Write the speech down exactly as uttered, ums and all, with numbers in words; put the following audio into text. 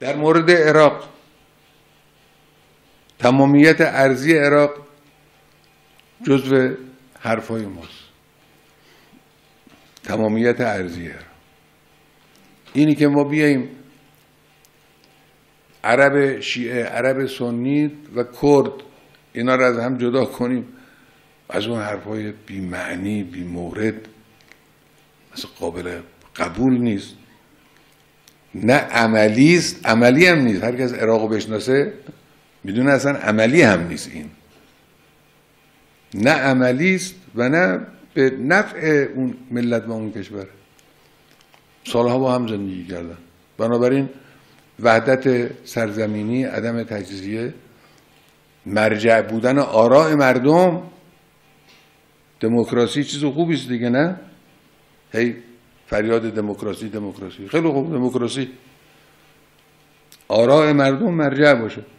در مورد عراق، تمامیت ارضی عراق جزو حرفای ماست. تمامیت ارضی عراق، اینی که ما بیاییم عرب شیعه، عرب سنی و کرد اینا رو از هم جدا کنیم، از اون حرفای بی معنی بی مورد مثلا قابل قبول نیست. نه عملی است، عملی هم نیست. هر کس عراقو بشناسه میدونه اصلا عملی هم نیست. این نه عملی است و نه به نفع اون ملت و اون کشور. سالها با هم زندگی کردن. بنابراین وحدت سرزمینی، عدم تجزیه، مرجع بودن آراء مردم، دموکراسی چیز خوبی است دیگه، نه؟ هی فریاد دموکراسی دموکراسی، خیلی خوب، دموکراسی آراء مردم مرجع باشه.